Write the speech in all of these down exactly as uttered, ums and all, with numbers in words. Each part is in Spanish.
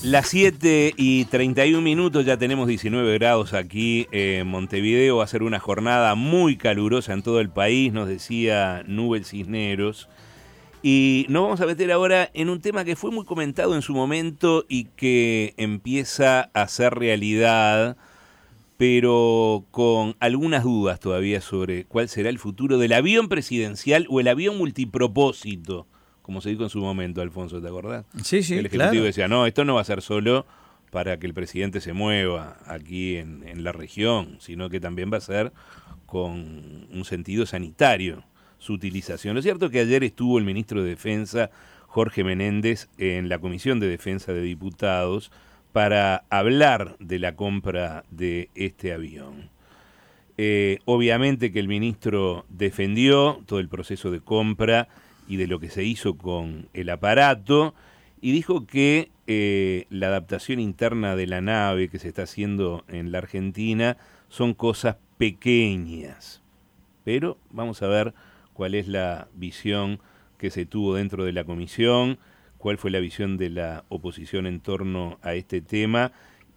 Las siete y treinta y un minutos, ya tenemos diecinueve grados aquí en Montevideo. Va a ser una jornada muy calurosa en todo el país, nos decía Nubel Cisneros. Y nos vamos a meter ahora en un tema que fue muy comentado en su momento y que empieza a ser realidad, pero con algunas dudas todavía sobre cuál será el futuro del avión presidencial o el avión multipropósito, como se dijo en su momento, Alfonso, ¿te acordás? Sí, sí, el Ejecutivo claro. decía, no, esto no va a ser solo para que el presidente se mueva aquí en, en la región, sino que también va a ser con un sentido sanitario su utilización. Lo cierto es que ayer estuvo el ministro de Defensa, Jorge Menéndez, en la Comisión de Defensa de Diputados para hablar de la compra de este avión. Eh, obviamente que el ministro defendió todo el proceso de compra y de lo que se hizo con el aparato, y dijo que eh, la adaptación interna de la nave que se está haciendo en la Argentina son cosas pequeñas. Pero vamos a ver cuál es la visión que se tuvo dentro de la comisión, cuál fue la visión de la oposición en torno a este tema,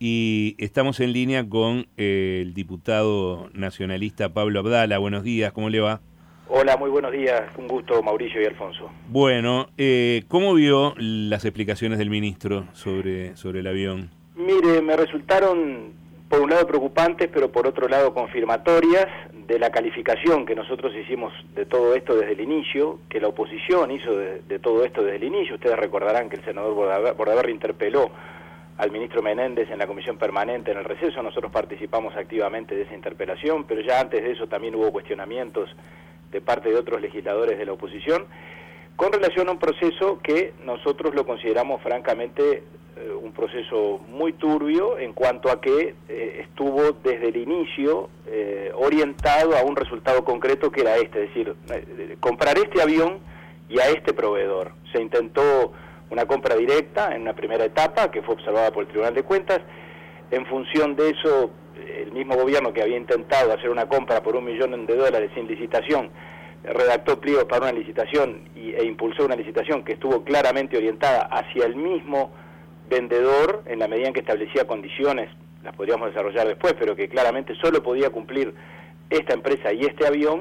y estamos en línea con eh, el diputado nacionalista Pablo Abdala. Buenos días, ¿cómo le va? Hola, muy buenos días, un gusto Mauricio y Alfonso. Bueno, eh, ¿cómo vio las explicaciones del ministro sobre, sobre el avión? Mire, me resultaron por un lado preocupantes, pero por otro lado confirmatorias de la calificación que nosotros hicimos de todo esto desde el inicio, que la oposición hizo de, de todo esto desde el inicio. Ustedes recordarán que el senador Bordaberry interpeló al ministro Menéndez en la comisión permanente en el receso. Nosotros participamos activamente de esa interpelación, pero ya antes de eso también hubo cuestionamientos de parte de otros legisladores de la oposición, con relación a un proceso que nosotros lo consideramos francamente eh, un proceso muy turbio en cuanto a que eh, estuvo desde el inicio eh, orientado a un resultado concreto que era este, es decir, eh, comprar este avión y a este proveedor. Se intentó una compra directa en una primera etapa que fue observada por el Tribunal de Cuentas. En función de eso, el mismo gobierno que había intentado hacer una compra por un millón de dólares sin licitación, redactó pliegos para una licitación y, e impulsó una licitación que estuvo claramente orientada hacia el mismo vendedor en la medida en que establecía condiciones, las podríamos desarrollar después, pero que claramente solo podía cumplir esta empresa y este avión.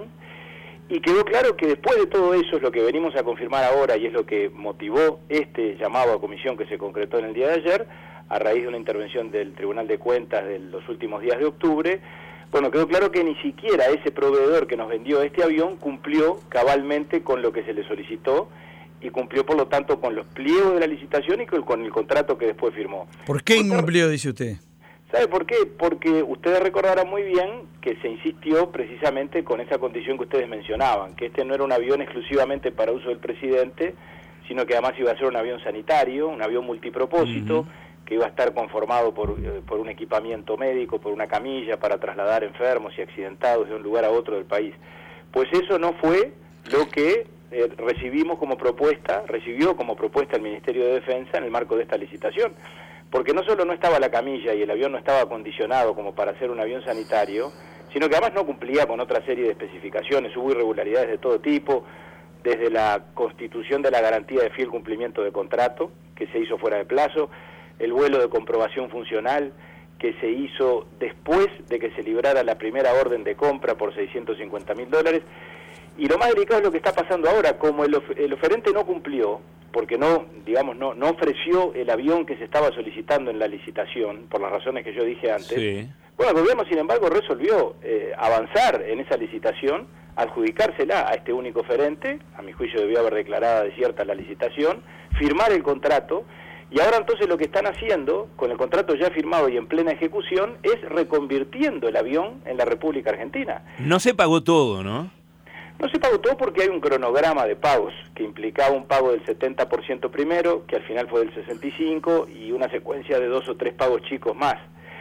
Y quedó claro que después de todo eso es lo que venimos a confirmar ahora y es lo que motivó este llamado a comisión que se concretó en el día de ayer, a raíz de una intervención del Tribunal de Cuentas de los últimos días de octubre. Bueno, quedó claro que ni siquiera ese proveedor que nos vendió este avión cumplió cabalmente con lo que se le solicitó y cumplió, por lo tanto, con los pliegos de la licitación y con, con el contrato que después firmó. ¿Por qué incumplió, dice usted? ¿Sabe por qué? Porque ustedes recordarán muy bien que se insistió precisamente con esa condición que ustedes mencionaban, que este no era un avión exclusivamente para uso del presidente, sino que además iba a ser un avión sanitario, un avión multipropósito, uh-huh. que iba a estar conformado por, eh, por un equipamiento médico, por una camilla para trasladar enfermos y accidentados de un lugar a otro del país. Pues eso no fue lo que eh, recibimos como propuesta, recibió como propuesta el Ministerio de Defensa en el marco de esta licitación. Porque no solo no estaba la camilla y el avión no estaba acondicionado como para ser un avión sanitario, sino que además no cumplía con otra serie de especificaciones. Hubo irregularidades de todo tipo, desde la constitución de la garantía de fiel cumplimiento de contrato, que se hizo fuera de plazo, el vuelo de comprobación funcional, que se hizo después de que se librara la primera orden de compra por seiscientos cincuenta mil dólares. Y lo más delicado es lo que está pasando ahora, como el, of el oferente no cumplió, porque no, digamos, no, no ofreció el avión que se estaba solicitando en la licitación, por las razones que yo dije antes. Sí. Bueno, el gobierno, sin embargo, resolvió eh, avanzar en esa licitación, adjudicársela a este único oferente, a mi juicio debió haber declarada desierta la licitación, firmar el contrato, y ahora entonces lo que están haciendo, con el contrato ya firmado y en plena ejecución, es reconvirtiendo el avión en la República Argentina. No se pagó todo, ¿no? No se pagó todo porque hay un cronograma de pagos que implicaba un pago del setenta por ciento primero, que al final fue del sesenta y cinco por ciento, y una secuencia de dos o tres pagos chicos más.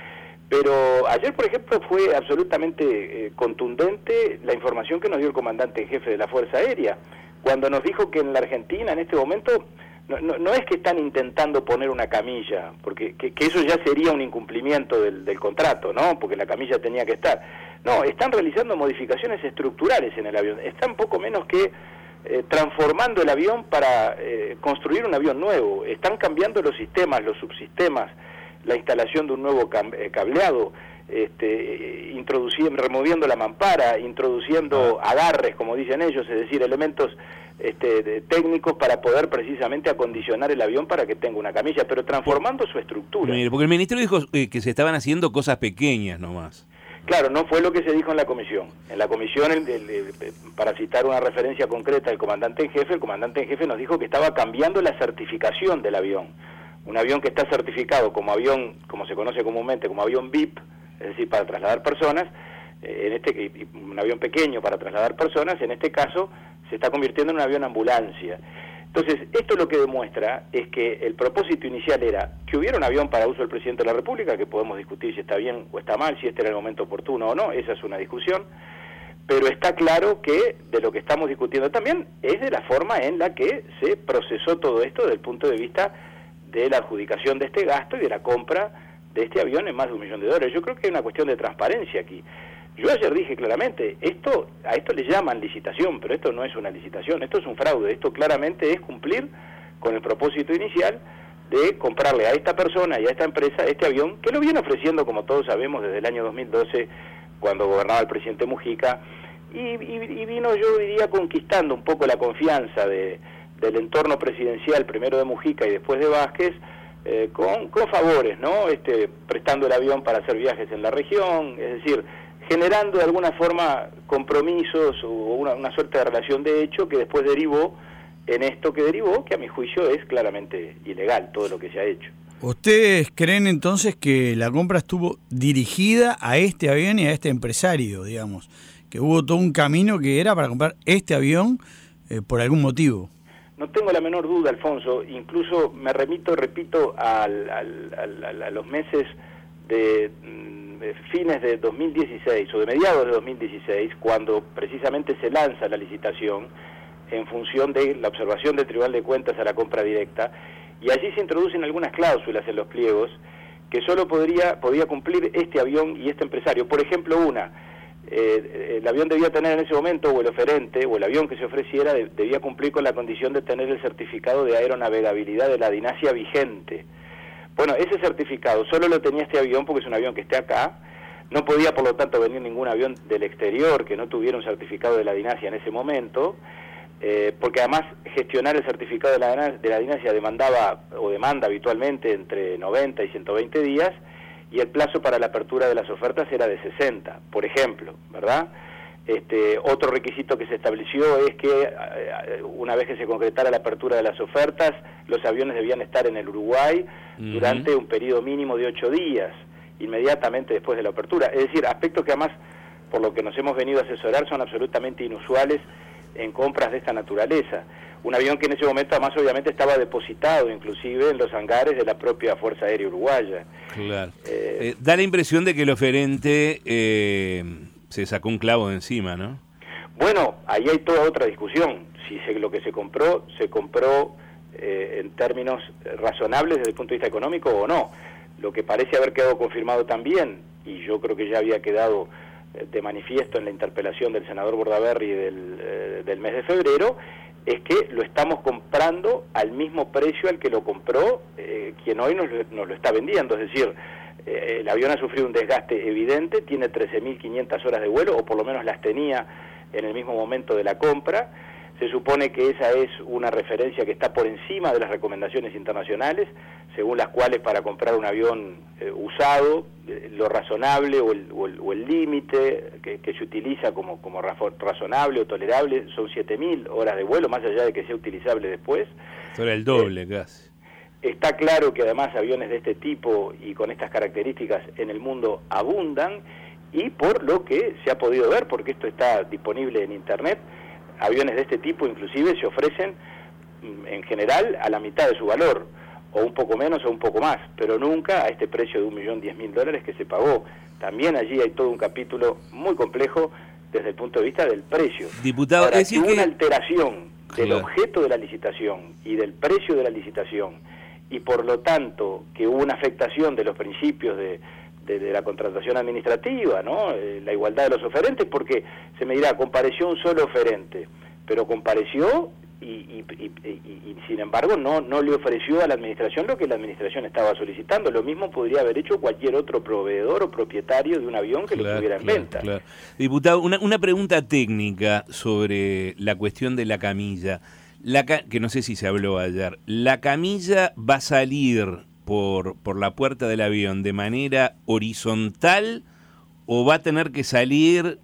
Pero ayer, por ejemplo, fue absolutamente eh, contundente la información que nos dio el comandante en jefe de la Fuerza Aérea, cuando nos dijo que en la Argentina, en este momento, no, no, no es que están intentando poner una camilla, porque que, que eso ya sería un incumplimiento del, del contrato, ¿no? Porque la camilla tenía que estar. No, están realizando modificaciones estructurales en el avión. Están poco menos que eh, transformando el avión para eh, construir un avión nuevo. Están cambiando los sistemas, los subsistemas, la instalación de un nuevo cableado, este, introduciendo, removiendo la mampara, introduciendo agarres, como dicen ellos, es decir, elementos este, de, técnicos para poder precisamente acondicionar el avión para que tenga una camilla, pero transformando su estructura. Mire, porque el ministro dijo eh, que se estaban haciendo cosas pequeñas nomás. Claro, no fue lo que se dijo en la comisión. En la comisión, el, el, el, para citar una referencia concreta del comandante en jefe, el comandante en jefe nos dijo que estaba cambiando la certificación del avión. Un avión que está certificado como avión, como se conoce comúnmente, como avión V I P, es decir, para trasladar personas, eh, en este un avión pequeño para trasladar personas, en este caso se está convirtiendo en un avión ambulancia. Entonces, esto lo que demuestra es que el propósito inicial era que hubiera un avión para uso del presidente de la República, que podemos discutir si está bien o está mal, si este era el momento oportuno o no, esa es una discusión, pero está claro que de lo que estamos discutiendo también es de la forma en la que se procesó todo esto desde el punto de vista de la adjudicación de este gasto y de la compra de este avión en más de un millón de dólares. Yo creo que hay una cuestión de transparencia aquí. Yo ayer dije claramente, esto a esto le llaman licitación, pero esto no es una licitación, esto es un fraude, esto claramente es cumplir con el propósito inicial de comprarle a esta persona y a esta empresa este avión, que lo viene ofreciendo, como todos sabemos, desde el año dos mil doce, cuando gobernaba el presidente Mujica, y, y, y vino, yo diría, conquistando un poco la confianza de, del entorno presidencial, primero de Mujica y después de Vázquez, eh, con, con favores, ¿no? Este, prestando el avión para hacer viajes en la región, es decir, generando de alguna forma compromisos o una, una suerte de relación de hecho que después derivó en esto que derivó, que a mi juicio es claramente ilegal todo lo que se ha hecho. ¿Ustedes creen entonces que la compra estuvo dirigida a este avión y a este empresario, digamos? Que hubo todo un camino que era para comprar este avión eh, por algún motivo. No tengo la menor duda, Alfonso, incluso me remito, repito, al, al, al, a los meses de... de fines de dos mil dieciséis o de mediados de dos mil dieciséis, cuando precisamente se lanza la licitación en función de la observación del Tribunal de Cuentas a la compra directa, y allí se introducen algunas cláusulas en los pliegos que solo podría podía cumplir este avión y este empresario. Por ejemplo, una, eh, el avión debía tener en ese momento, o el oferente, o el avión que se ofreciera, de, debía cumplir con la condición de tener el certificado de aeronavegabilidad de la DINASIA vigente. Bueno, ese certificado solo lo tenía este avión porque es un avión que esté acá, no podía por lo tanto venir ningún avión del exterior que no tuviera un certificado de la DINASIA en ese momento, eh, porque además gestionar el certificado de la, de la DINASIA demandaba o demanda habitualmente entre noventa y ciento veinte días, y el plazo para la apertura de las ofertas era de sesenta, por ejemplo, ¿verdad? Este, otro requisito que se estableció es que eh, una vez que se concretara la apertura de las ofertas, los aviones debían estar en el Uruguay uh-huh. durante un periodo mínimo de ocho días, inmediatamente después de la apertura. Es decir, aspectos que además, por lo que nos hemos venido a asesorar, son absolutamente inusuales en compras de esta naturaleza. Un avión que en ese momento además obviamente estaba depositado inclusive en los hangares de la propia Fuerza Aérea Uruguaya. Claro. Eh, eh, da la impresión de que el oferente... Eh... se sacó un clavo de encima, ¿no? Bueno, ahí hay toda otra discusión. Si se, lo que se compró, se compró eh, en términos razonables desde el punto de vista económico o no. Lo que parece haber quedado confirmado también, y yo creo que ya había quedado eh, de manifiesto en la interpelación del senador Bordaberry del, eh, del mes de febrero, es que lo estamos comprando al mismo precio al que lo compró eh, quien hoy nos, nos lo está vendiendo, es decir... el avión ha sufrido un desgaste evidente, tiene trece mil quinientas horas de vuelo, o por lo menos las tenía en el mismo momento de la compra. Se supone que esa es una referencia que está por encima de las recomendaciones internacionales, según las cuales para comprar un avión eh, usado, eh, lo razonable o el, o el, o el límite que, que se utiliza como, como razonable o tolerable son siete mil horas de vuelo, más allá de que sea utilizable después. Eso era el doble eh, casi. Está claro que además aviones de este tipo y con estas características en el mundo abundan, y por lo que se ha podido ver, porque esto está disponible en internet, aviones de este tipo inclusive se ofrecen en general a la mitad de su valor, o un poco menos o un poco más, pero nunca a este precio de un millón diez mil dólares que se pagó. También allí hay todo un capítulo muy complejo desde el punto de vista del precio. Diputado, Ahora, es decir que una que... alteración del claro. objeto de la licitación y del precio de la licitación, y por lo tanto que hubo una afectación de los principios de, de, de la contratación administrativa, ¿no? Eh, la igualdad de los oferentes, porque se me dirá, compareció un solo oferente, pero compareció y, y, y, y, y sin embargo no, no le ofreció a la administración lo que la administración estaba solicitando. Lo mismo podría haber hecho cualquier otro proveedor o propietario de un avión que claro, lo tuviera en claro, venta. Claro. Diputado, una, una pregunta técnica sobre la cuestión de la camilla, la ca que no sé si se habló ayer. ¿La camilla va a salir por, por la puerta del avión de manera horizontal o va a tener que salir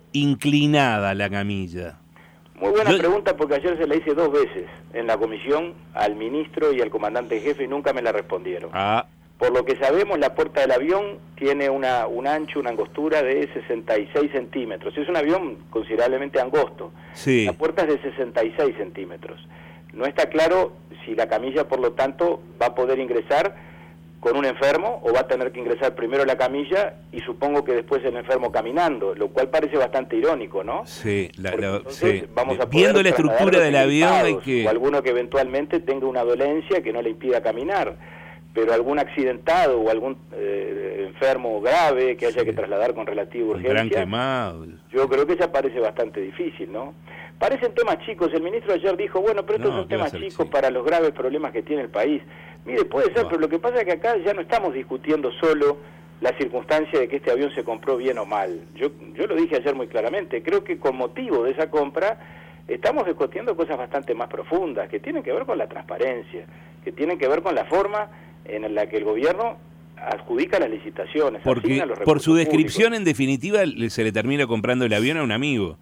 inclinada la camilla? Muy buena Yo... pregunta, porque ayer se la hice dos veces en la comisión al ministro y al comandante en jefe y nunca me la respondieron. Ah. Por lo que sabemos, la puerta del avión tiene una, un ancho, una angostura de sesenta y seis centímetros. Es un avión considerablemente angosto. Sí. La puerta es de sesenta y seis centímetros. No está claro si la camilla, por lo tanto, va a poder ingresar con un enfermo o va a tener que ingresar primero la camilla y supongo que después el enfermo caminando, lo cual parece bastante irónico, ¿no? Sí, la, Porque la, entonces sí. vamos a poder Viendo la estructura del avión hay que... o alguno que eventualmente tenga una dolencia que no le impida caminar, pero algún accidentado o algún eh, enfermo grave que haya sí. que trasladar con relativa urgencia, gran quemado. Yo creo que ya parece bastante difícil, ¿no? Parecen temas chicos. El ministro ayer dijo, bueno, pero estos no, son temas chicos sí. para los graves problemas que tiene el país. Mire, puede ser, wow. pero lo que pasa es que acá ya no estamos discutiendo solo la circunstancia de que este avión se compró bien o mal. Yo, yo lo dije ayer muy claramente. Creo que con motivo de esa compra estamos discutiendo cosas bastante más profundas, que tienen que ver con la transparencia, que tienen que ver con la forma en la que el gobierno adjudica las licitaciones. Porque los por su descripción, públicos. En definitiva, se le termina comprando el avión a un amigo.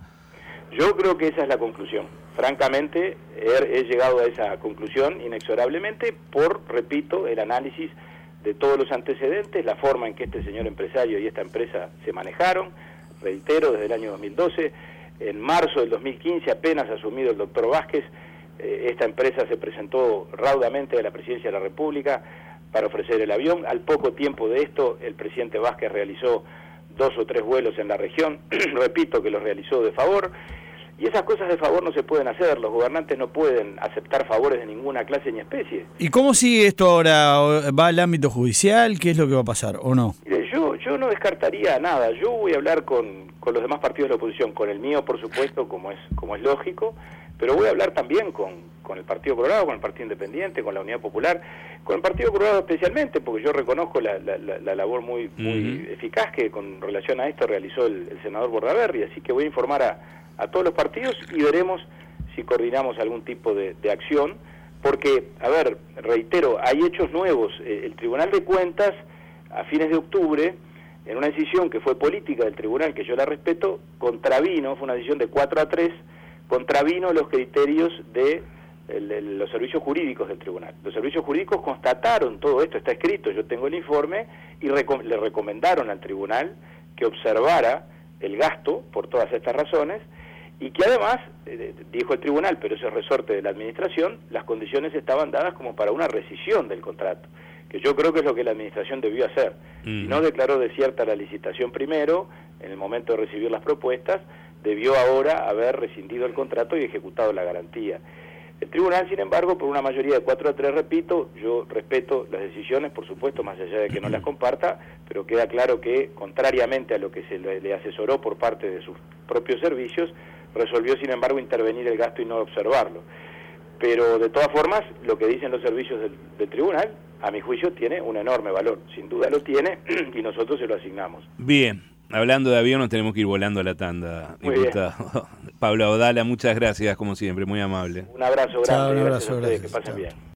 Yo creo que esa es la conclusión. Francamente, he, he llegado a esa conclusión inexorablemente por, repito, el análisis de todos los antecedentes, la forma en que este señor empresario y esta empresa se manejaron, reitero, desde el año dos mil doce. En marzo del dos mil quince, apenas asumido el doctor Vázquez, eh, esta empresa se presentó raudamente a la Presidencia de la República para ofrecer el avión. Al poco tiempo de esto, el presidente Vázquez realizó dos o tres vuelos en la región, repito que los realizó de favor, y esas cosas de favor no se pueden hacer, los gobernantes no pueden aceptar favores de ninguna clase ni especie. ¿Y cómo sigue esto ahora? ¿Va al ámbito judicial? ¿Qué es lo que va a pasar o no? Mire, yo, yo no descartaría nada, yo voy a hablar con, con los demás partidos de la oposición, con el mío por supuesto, como es, como es lógico, pero voy a hablar también con, con el Partido Colorado, con el Partido Independiente, con la Unidad Popular, con el Partido Colorado especialmente, porque yo reconozco la, la, la, la labor muy, muy uh-huh. eficaz que con relación a esto realizó el, el senador Bordaberry, así que voy a informar a, a todos los partidos y veremos si coordinamos algún tipo de, de acción, porque, a ver, reitero, hay hechos nuevos. El Tribunal de Cuentas, a fines de octubre, en una decisión que fue política del tribunal, que yo la respeto, contravino, fue una decisión de cuatro a tres, contravino los criterios de el, el, los servicios jurídicos del tribunal. Los servicios jurídicos constataron todo esto, está escrito, yo tengo el informe, y reco le recomendaron al tribunal que observara el gasto por todas estas razones, y que además, eh, dijo el tribunal, pero eso es resorte de la administración, las condiciones estaban dadas como para una rescisión del contrato, que yo creo que es lo que la administración debió hacer. Uh-huh. Si no declaró desierta la licitación primero, en el momento de recibir las propuestas, debió ahora haber rescindido el contrato y ejecutado la garantía. El tribunal, sin embargo, por una mayoría de cuatro a tres, repito, yo respeto las decisiones, por supuesto, más allá de que no las comparta, pero queda claro que, contrariamente a lo que se le, le asesoró por parte de sus propios servicios, resolvió, sin embargo, intervenir el gasto y no observarlo. Pero, de todas formas, lo que dicen los servicios del, del tribunal, a mi juicio, tiene un enorme valor. Sin duda lo tiene y nosotros se lo asignamos. Bien. Hablando de avión, nos tenemos que ir volando a la tanda, muy diputado. Pablo Audala, muchas gracias, como siempre, muy amable. Un abrazo grande, Chao, un abrazo, gracias a ustedes, gracias. que pasen Chao. bien.